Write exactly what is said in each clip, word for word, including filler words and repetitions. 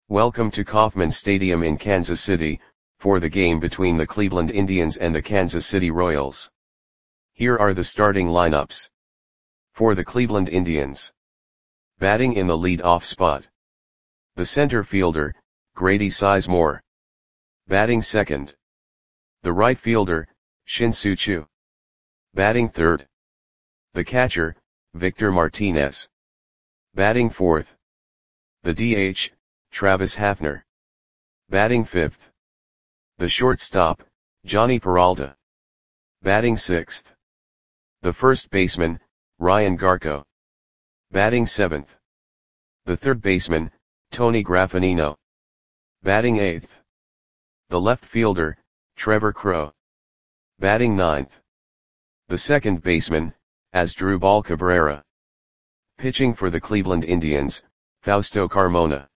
Welcome to Kauffman Stadium in Kansas City, for the game between the Cleveland Indians and the Kansas City Royals. Here are the starting lineups. For the Cleveland Indians. Batting in the lead-off spot. The center fielder, Grady Sizemore. Batting second. The right fielder, Shin-Soo Choo. Batting third. The catcher, Victor Martinez. Batting fourth. The D H, Travis Hafner. Batting fifth. The shortstop, Jhonny Peralta. Batting sixth. The first baseman, Ryan Garko. Batting seventh. The third baseman, Tony Graffagnino. Batting eighth. The left fielder, Trevor Crowe. Batting ninth. The second baseman, Asdrubal Cabrera. Pitching for the Cleveland Indians, Fausto Carmona.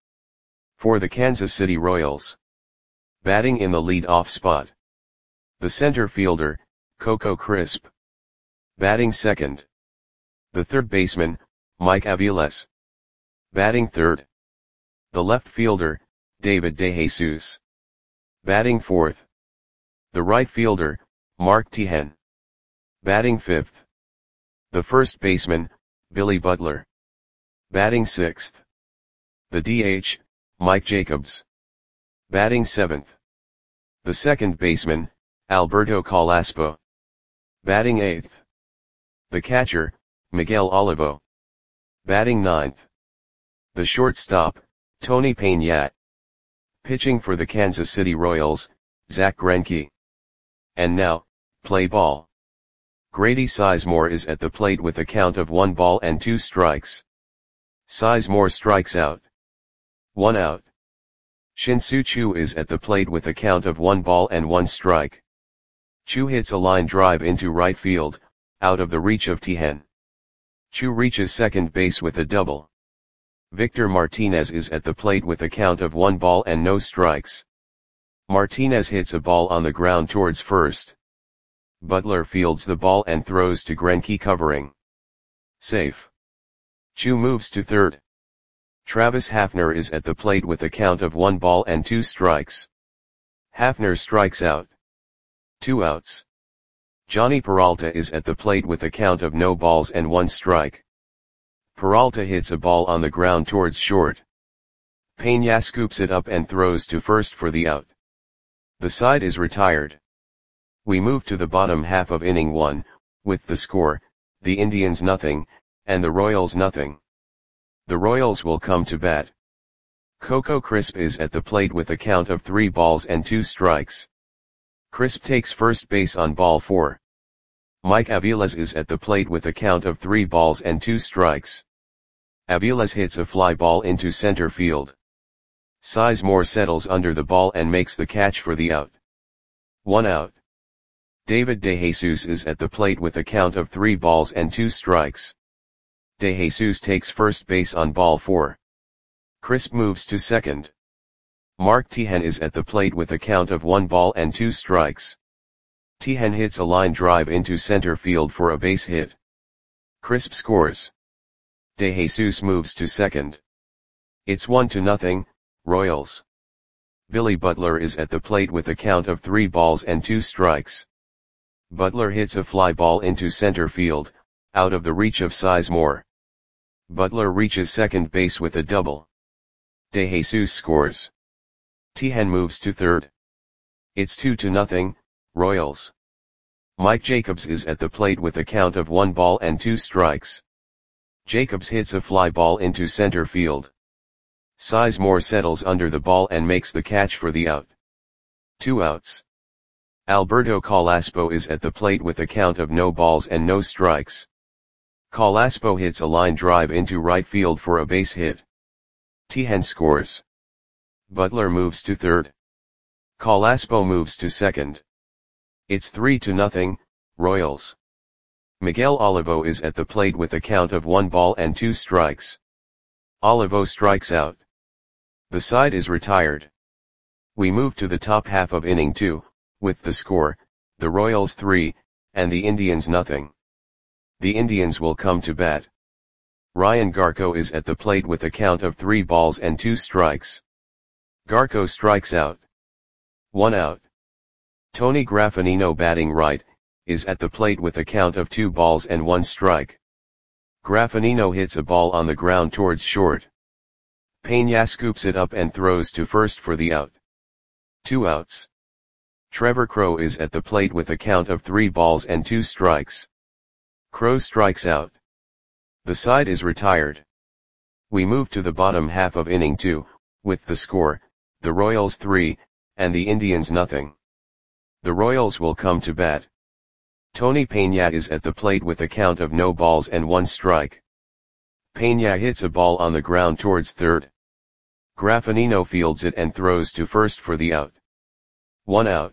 For the Kansas City Royals. Batting in the lead-off spot. The center fielder, Coco Crisp. Batting second. The third baseman, Mike Aviles. Batting third. The left fielder, David DeJesus. Batting fourth. The right fielder, Mark Teahen. Batting fifth. The first baseman, Billy Butler. Batting sixth. The D H, Mike Jacobs. Batting seventh. The second baseman, Alberto Calaspo. Batting eighth. The catcher, Miguel Olivo. Batting ninth. The shortstop, Tony Peña. Pitching for the Kansas City Royals, Zack Greinke. And now, play ball. Grady Sizemore is at the plate with a count of one ball and two strikes. Sizemore strikes out. One out. Shin-Soo Choo is at the plate with a count of one ball and one strike. Choo hits a line drive into right field, out of the reach of Teahen. Choo reaches second base with a double. Victor Martinez is at the plate with a count of one ball and no strikes. Martinez hits a ball on the ground towards first. Butler fields the ball and throws to Greinke covering. Safe. Choo moves to third. Travis Hafner is at the plate with a count of one ball and two strikes. Hafner strikes out. Two outs. Jhonny Peralta is at the plate with a count of no balls and one strike. Peralta hits a ball on the ground towards short. Peña scoops it up and throws to first for the out. The side is retired. We move to the bottom half of inning one, with the score, the Indians nothing, and the Royals nothing. The Royals will come to bat. Coco Crisp is at the plate with a count of three balls and two strikes. Crisp takes first base on ball four. Mike Aviles is at the plate with a count of three balls and two strikes. Aviles hits a fly ball into center field. Sizemore settles under the ball and makes the catch for the out. One out. David DeJesus is at the plate with a count of three balls and two strikes. DeJesus takes first base on ball four. Crisp moves to second. Mark Teahen is at the plate with a count of one ball and two strikes. Teahen hits a line drive into center field for a base hit. Crisp scores. DeJesus moves to second. It's one to nothing, Royals. Billy Butler is at the plate with a count of three balls and two strikes. Butler hits a fly ball into center field, out of the reach of Sizemore. Butler reaches second base with a double. DeJesus scores. Teahen moves to third. It's two to nothing, Royals. Mike Jacobs is at the plate with a count of one ball and two strikes. Jacobs hits a fly ball into center field. Sizemore settles under the ball and makes the catch for the out. Two outs. Alberto Calaspo is at the plate with a count of no balls and no strikes. Calaspo hits a line drive into right field for a base hit. Teahen scores. Butler moves to third. Calaspo moves to second. It's three to nothing, Royals. Miguel Olivo is at the plate with a count of one ball and two strikes. Olivo strikes out. The side is retired. We move to the top half of inning two, with the score, the Royals three, and the Indians nothing. The Indians will come to bat. Ryan Garko is at the plate with a count of three balls and two strikes. Garco strikes out. One out. Tony Graffagnino batting right, is at the plate with a count of two balls and one strike. Graffagnino hits a ball on the ground towards short. Peña scoops it up and throws to first for the out. Two outs. Trevor Crowe is at the plate with a count of three balls and two strikes. Crowe strikes out. The side is retired. We move to the bottom half of inning two, with the score, the Royals three, and the Indians nothing. The Royals will come to bat. Tony Peña is at the plate with a count of no balls and one strike. Peña hits a ball on the ground towards third. Graffagnino fields it and throws to first for the out. One out.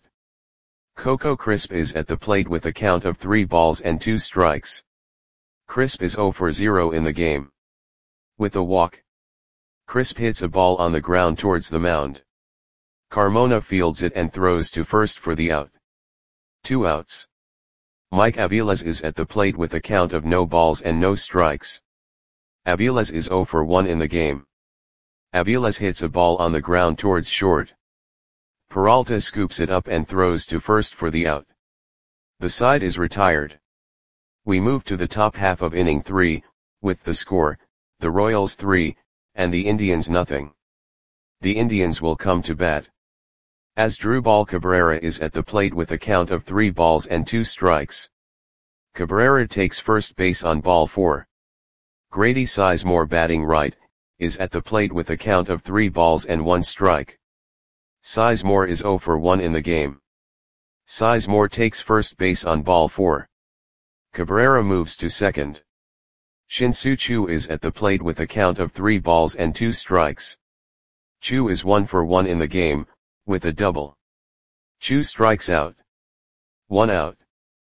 Coco Crisp is at the plate with a count of three balls and two strikes. Crisp is zero for zero in the game. With a walk, Crisp hits a ball on the ground towards the mound. Carmona fields it and throws to first for the out. Two outs. Mike Aviles is at the plate with a count of no balls and no strikes. Aviles is zero for one in the game. Aviles hits a ball on the ground towards short. Peralta scoops it up and throws to first for the out. The side is retired. We move to the top half of inning three, with the score, the Royals three, and the Indians nothing. The Indians will come to bat. Asdrubal Cabrera is at the plate with a count of three balls and two strikes. Cabrera takes first base on ball four. Grady Sizemore batting right, is at the plate with a count of three balls and one strike. Sizemore is zero for one in the game. Sizemore takes first base on ball four. Cabrera moves to second. Shin-Soo Choo is at the plate with a count of three balls and two strikes. Choo is one for one in the game, with a double. Choo strikes out. One out.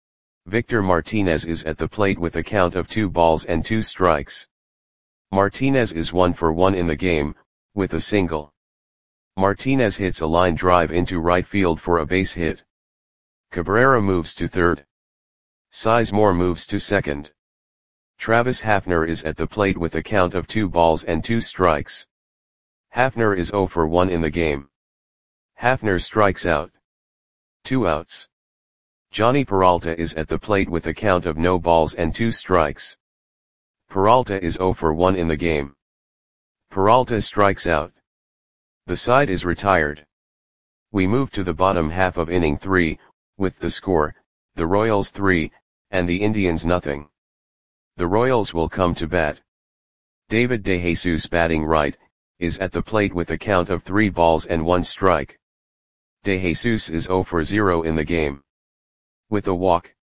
Victor Martinez is at the plate with a count of two balls and two strikes. Martinez is one for one in the game, with a single. Martinez hits a line drive into right field for a base hit. Cabrera moves to third. Sizemore moves to second. Travis Hafner is at the plate with a count of two balls and two strikes. Hafner is zero for one in the game. Hafner strikes out. Two outs. Johnny Peralta is at the plate with a count of no balls and two strikes. Peralta is zero for one in the game. Peralta strikes out. The side is retired. We move to the bottom half of inning three, with the score, the Royals three, and the Indians nothing. The Royals will come to bat. David DeJesus batting right, is at the plate with a count of three balls and one strike. DeJesus is zero for zero in the game. With a walk,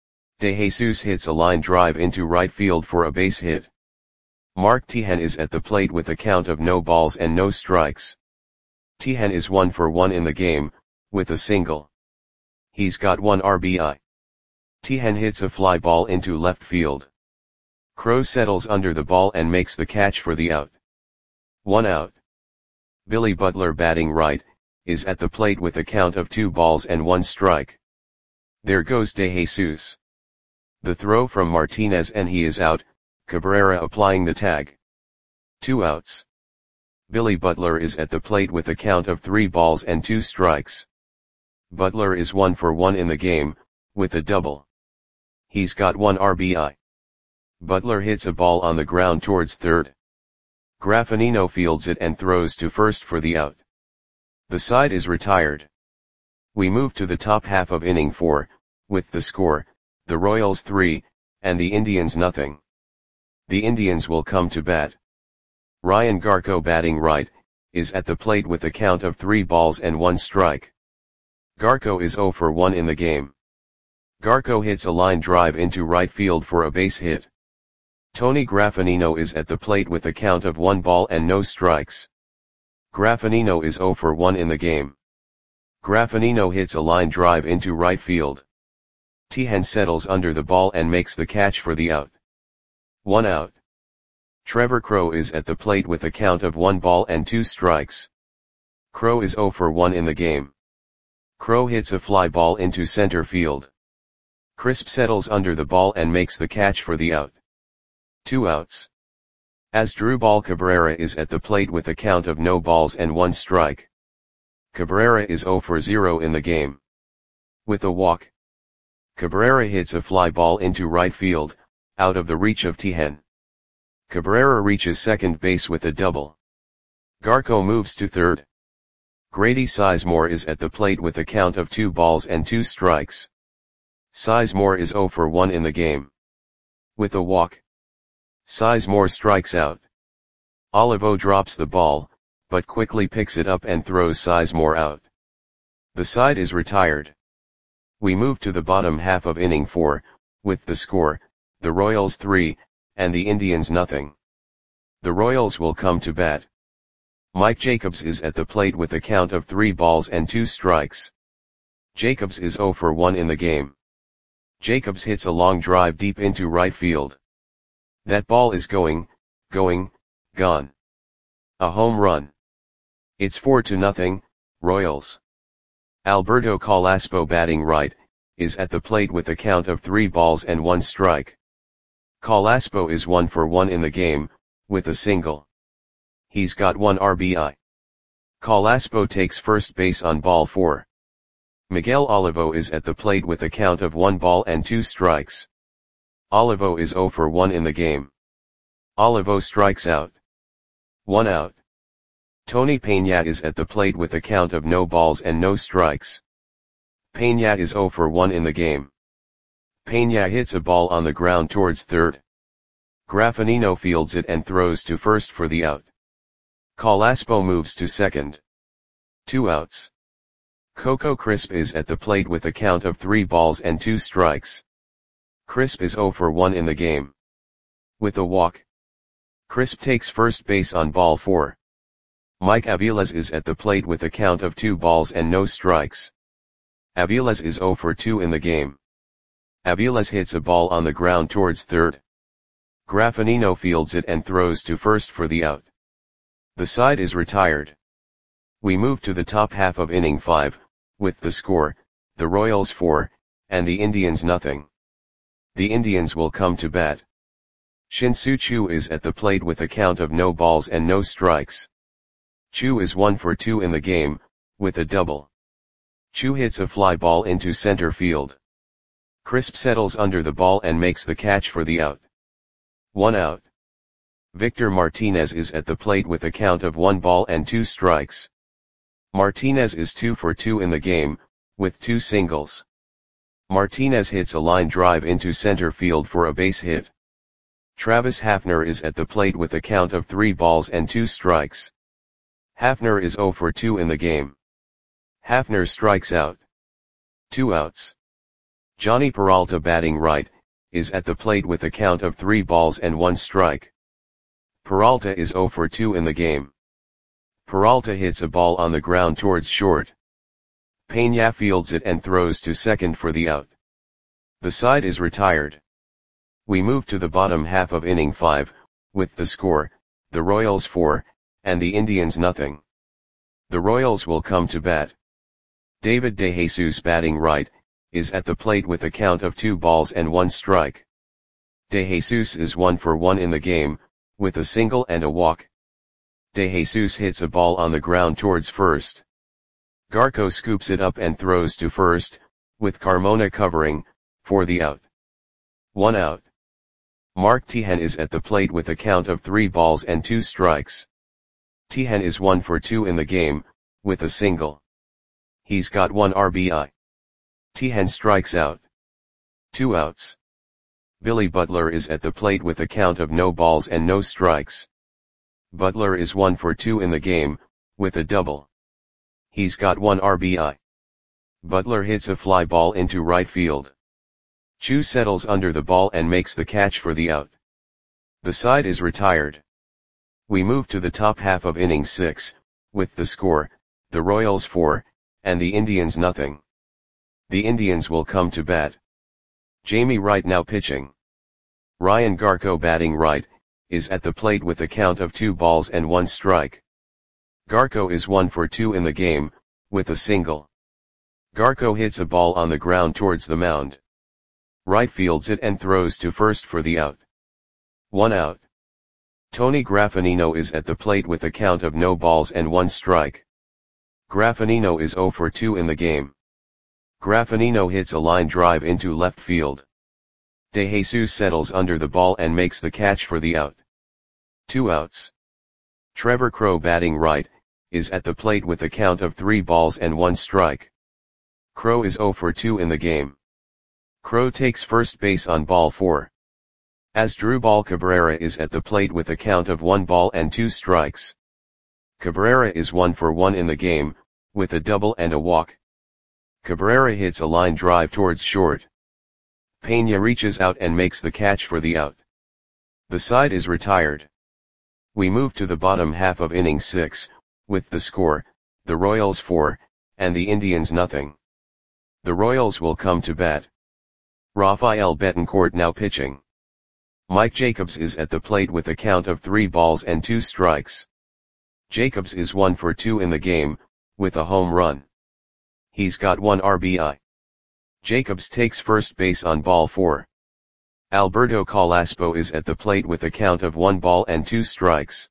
DeJesus hits a line drive into right field for a base hit. Mark Teahen is at the plate with a count of no balls and no strikes. Teahen is one for one in the game, with a single. He's got one R B I. Teahen hits a fly ball into left field. Crowe settles under the ball and makes the catch for the out. One out. Billy Butler batting right, is at the plate with a count of two balls and one strike. There goes DeJesus. The throw from Martinez and he is out, Cabrera applying the tag. Two outs. Billy Butler is at the plate with a count of three balls and two strikes. Butler is one for one in the game, with a double. He's got one R B I. Butler hits a ball on the ground towards third. Graffagnino fields it and throws to first for the out. The side is retired. We move to the top half of inning four, with the score, the Royals three, and the Indians nothing. The Indians will come to bat. Ryan Garco batting right, is at the plate with a count of three balls and one strike. Garco is zero for one in the game. Garco hits a line drive into right field for a base hit. Tony Graffagnino is at the plate with a count of one ball and no strikes. Graffagnino is zero for one in the game. Graffagnino hits a line drive into right field. Teahen settles under the ball and makes the catch for the out. One out. Trevor Crowe is at the plate with a count of one ball and two strikes. Crowe is zero for one in the game. Crowe hits a fly ball into center field. Crisp settles under the ball and makes the catch for the out. Two outs. Asdrubal Cabrera is at the plate with a count of no balls and one strike. Cabrera is zero for zero in the game. With a walk, Cabrera hits a fly ball into right field, out of the reach of Tihen. Cabrera reaches second base with a double. Garko moves to third. Grady Sizemore is at the plate with a count of two balls and two strikes. Sizemore is zero for one in the game. With a walk, Sizemore strikes out. Olivo drops the ball, but quickly picks it up and throws Sizemore out. The side is retired. We move to the bottom half of inning four, with the score, the Royals three, and the Indians nothing. The Royals will come to bat. Mike Jacobs is at the plate with a count of three balls and two strikes. Jacobs is zero for one in the game. Jacobs hits a long drive deep into right field. That ball is going, going, gone. A home run. It's four to nothing, Royals. Alberto Carrasco, batting right, is at the plate with a count of three balls and one strike. Carrasco is one for one in the game, with a single. He's got one R B I. Carrasco takes first base on ball four. Miguel Olivo is at the plate with a count of one ball and two strikes. Olivo is zero for one in the game. Olivo strikes out. One out. Tony Peña is at the plate with a count of no balls and no strikes. Peña is zero for one in the game. Peña hits a ball on the ground towards third. Graffinino fields it and throws to first for the out. Carrasco moves to second. Two outs. Coco Crisp is at the plate with a count of three balls and two strikes. Crisp is zero for one in the game. With a walk, Crisp takes first base on ball four. Mike Aviles is at the plate with a count of two balls and no strikes. Aviles is zero for two in the game. Aviles hits a ball on the ground towards third. Graffinino fields it and throws to first for the out. The side is retired. We move to the top half of inning five, with the score, the Royals four, and the Indians nothing. The Indians will come to bat. Shin-Soo Choo is at the plate with a count of no balls and no strikes. Choo is one for two in the game, with a double. Choo hits a fly ball into center field. Crisp settles under the ball and makes the catch for the out. One out. Victor Martinez is at the plate with a count of one ball and two strikes. Martinez is two for two in the game, with two singles. Martinez hits a line drive into center field for a base hit. Travis Hafner is at the plate with a count of three balls and two strikes. Hafner is zero for two in the game. Hafner strikes out. Two outs. Johnny Peralta, batting right, is at the plate with a count of three balls and one strike. Peralta is zero for two in the game. Peralta hits a ball on the ground towards short. Peña fields it and throws to second for the out. The side is retired. We move to the bottom half of inning five, with the score, the Royals four, and the Indians nothing. The Royals will come to bat. David DeJesus, batting right, is at the plate with a count of two balls and one strike. DeJesus is one for one in the game, with a single and a walk. DeJesus hits a ball on the ground towards first. Garko scoops it up and throws to first, with Carmona covering, for the out. One out. Mark Tihen is at the plate with a count of three balls and two strikes. Tihen is one for two in the game, with a single. He's got one R B I. Tihen strikes out. Two outs. Billy Butler is at the plate with a count of no balls and no strikes. Butler is one for two in the game, with a double. He's got one R B I. Butler hits a fly ball into right field. Choo settles under the ball and makes the catch for the out. The side is retired. We move to the top half of inning six, with the score, the Royals four, and the Indians nothing. The Indians will come to bat. Jamie Wright now pitching. Ryan Garko, batting right, is at the plate with a count of two balls and one strike. Garko is one for two in the game, with a single. Garko hits a ball on the ground towards the mound. Wright fields it and throws to first for the out. One out. Tony Graffinino is at the plate with a count of no balls and one strike. Graffinino is zero for two in the game. Graffinino hits a line drive into left field. De Jesus settles under the ball and makes the catch for the out. Two outs. Trevor Crowe, batting right, is at the plate with a count of three balls and one strike. Crowe is zero for two in the game. Crowe takes first base on ball four. Asdrubal Cabrera is at the plate with a count of one ball and two strikes. Cabrera is one for one in the game, with a double and a walk. Cabrera hits a line drive towards short. Peña reaches out and makes the catch for the out. The side is retired. We move to the bottom half of inning six, with the score, the Royals four, and the Indians nothing. The Royals will come to bat. Rafael Betancourt now pitching. Mike Jacobs is at the plate with a count of three balls and two strikes. Jacobs is one for two in the game, with a home run. He's got one R B I. Jacobs takes first base on ball four. Alberto Calaspo is at the plate with a count of one ball and two strikes.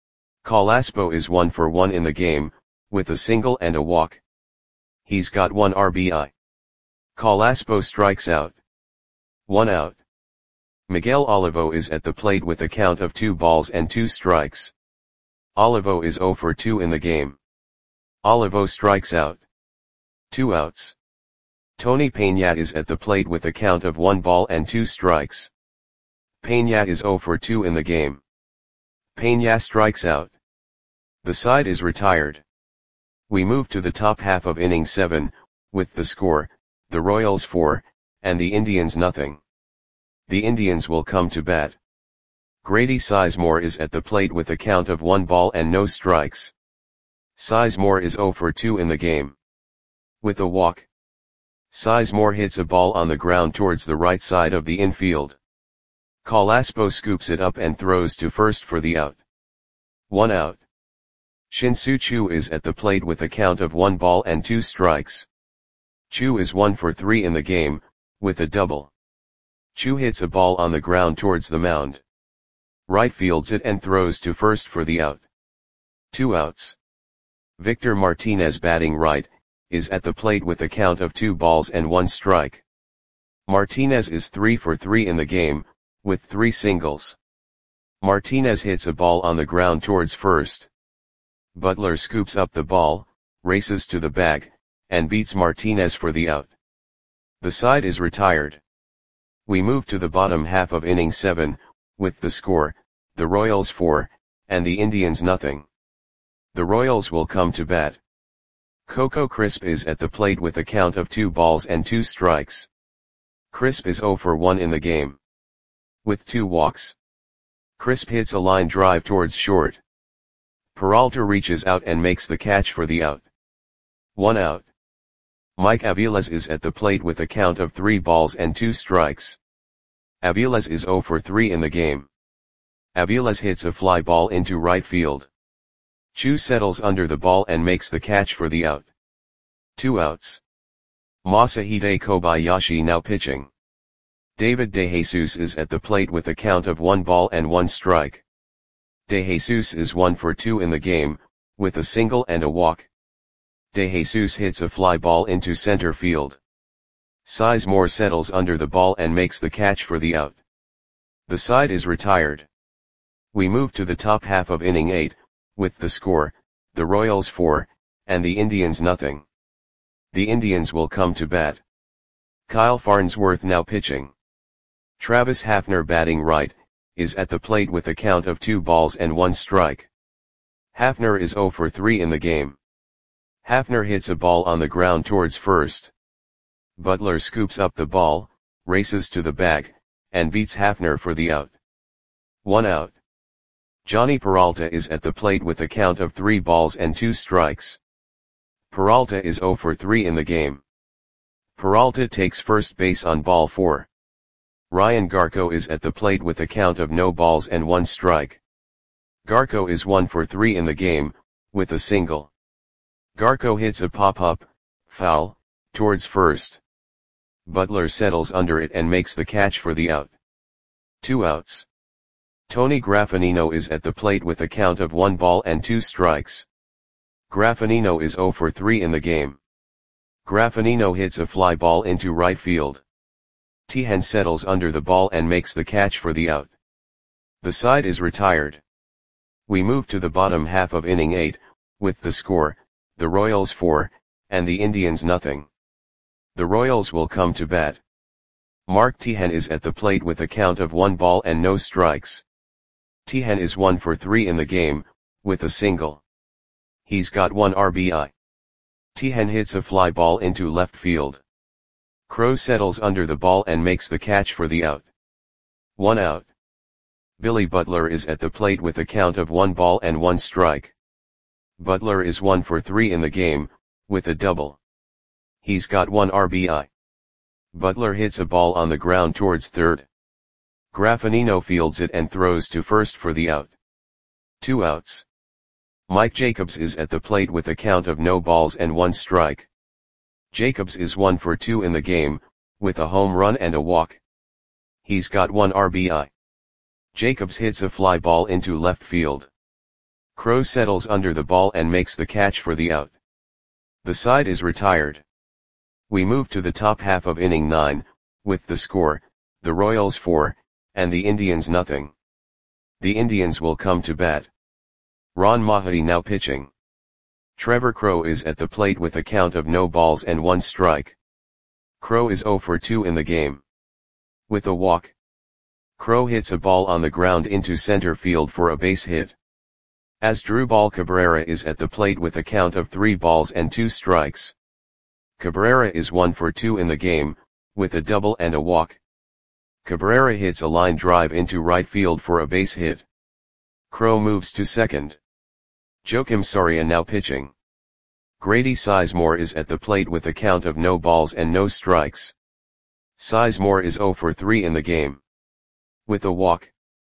Calaspo is one for one in the game, with a single and a walk. He's got one R B I. Calaspo strikes out. One out. Miguel Olivo is at the plate with a count of two balls and two strikes. Olivo is zero for two in the game. Olivo strikes out. Two outs. Tony Peña is at the plate with a count of one ball and two strikes. Peña is zero for two in the game. Peña strikes out. The side is retired. We move to the top half of inning seven, with the score, the Royals four, and the Indians nothing. The Indians will come to bat. Grady Sizemore is at the plate with a count of one ball and no strikes. Sizemore is zero for two in the game. With a walk. Sizemore hits a ball on the ground towards the right side of the infield. Calaspo scoops it up and throws to first for the out. One out. Shin-Soo Choo is at the plate with a count of one ball and two strikes. Choo is one for three in the game, with a double. Choo hits a ball on the ground towards the mound. Right fields it and throws to first for the out. Two outs. Victor Martinez, batting right, is at the plate with a count of two balls and one strike. Martinez is three for three in the game, with three singles. Martinez hits a ball on the ground towards first. Butler scoops up the ball, races to the bag, and beats Martinez for the out. The side is retired. We move to the bottom half of inning seven, with the score, the Royals four, and the Indians nothing. The Royals will come to bat. Coco Crisp is at the plate with a count of two balls and two strikes. Crisp is zero for one in the game. With two walks. Crisp hits a line drive towards short. Peralta reaches out and makes the catch for the out. One out. Mike Aviles is at the plate with a count of three balls and two strikes. Aviles is zero for three in the game. Aviles hits a fly ball into right field. Choo settles under the ball and makes the catch for the out. Two outs. Masahide Kobayashi now pitching. David De Jesus is at the plate with a count of one ball and one strike. De Jesus is one for two in the game, with a single and a walk. De Jesus hits a fly ball into center field. Sizemore settles under the ball and makes the catch for the out. The side is retired. We move to the top half of inning eight, with the score, the Royals four, and the Indians nothing. The Indians will come to bat. Kyle Farnsworth now pitching. Travis Hafner, batting right, is at the plate with a count of two balls and one strike. Hafner is zero for three in the game. Hafner hits a ball on the ground towards first. Butler scoops up the ball, races to the bag, and beats Hafner for the out. One out. Johnny Peralta is at the plate with a count of three balls and two strikes. Peralta is zero for three in the game. Peralta takes first base on ball four. Ryan Garco is at the plate with a count of no balls and one strike. Garco is one for three in the game, with a single. Garco hits a pop-up, foul, towards first. Butler settles under it and makes the catch for the out. Two outs. Tony Graffinino is at the plate with a count of one ball and two strikes. Graffinino is zero for three in the game. Graffinino hits a fly ball into right field. Tihan settles under the ball and makes the catch for the out. The side is retired. We move to the bottom half of inning eight, with the score, the Royals four, and the Indians nothing. The Royals will come to bat. Mark Tihan is at the plate with a count of one ball and no strikes. Tihan is one for three in the game, with a single. He's got one R B I. Tihan hits a fly ball into left field. Crowe settles under the ball and makes the catch for the out. One out. Billy Butler is at the plate with a count of one ball and one strike. Butler is one for three in the game, with a double. He's got one R B I. Butler hits a ball on the ground towards third. Graffinino fields it and throws to first for the out. Two outs. Mike Jacobs is at the plate with a count of no balls and one strike. Jacobs is one for two in the game, with a home run and a walk. He's got one R B I. Jacobs hits a fly ball into left field. Crowe settles under the ball and makes the catch for the out. The side is retired. We move to the top half of inning nine, with the score, the Royals four, and the Indians nothing. The Indians will come to bat. Ron Mahetti now pitching. Trevor Crowe is at the plate with a count of no balls and one strike. Crowe is zero for two in the game. With a walk. Crowe hits a ball on the ground into center field for a base hit. Asdrubal Cabrera is at the plate with a count of three balls and two strikes. Cabrera is one for two in the game, with a double and a walk. Cabrera hits a line drive into right field for a base hit. Crowe moves to second. Joakim Soria now pitching. Grady Sizemore is at the plate with a count of no balls and no strikes. Sizemore is zero for three in the game. With a walk.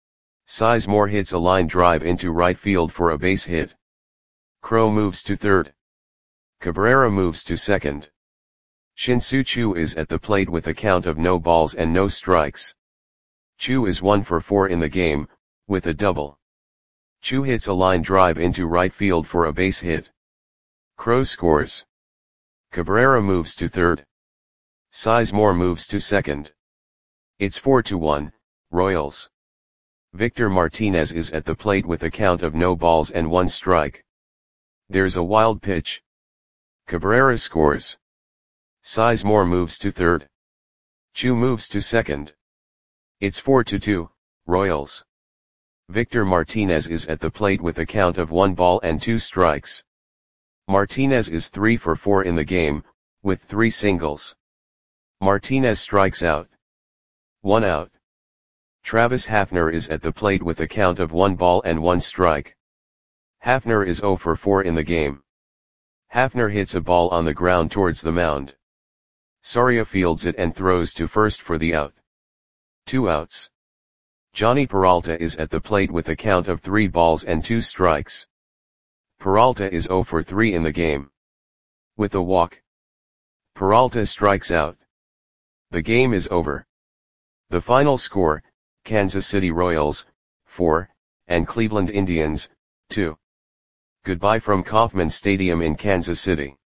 Sizemore hits a line drive into right field for a base hit. Crowe moves to third. Cabrera moves to second. Shin-Soo Choo is at the plate with a count of no balls and no strikes. Choo is one for four in the game, with a double. Choo hits a line drive into right field for a base hit. Crowe scores. Cabrera moves to third. Sizemore moves to second. It's four to one, Royals. Victor Martinez is at the plate with a count of no balls and one strike. There's a wild pitch. Cabrera scores. Sizemore moves to third. Choo moves to second. It's four to two, Royals. Victor Martinez is at the plate with a count of one ball and two strikes. Martinez is three for four in the game, with three singles. Martinez strikes out. One out. Travis Hafner is at the plate with a count of one ball and one strike. Hafner is zero for four in the game. Hafner hits a ball on the ground towards the mound. Soria fields it and throws to first for the out. Two outs. Johnny Peralta is at the plate with a count of three balls and two strikes. Peralta is zero for three in the game. With a walk. Peralta strikes out. The game is over. The final score, Kansas City Royals, four, and Cleveland Indians, two. Goodbye from Kauffman Stadium in Kansas City.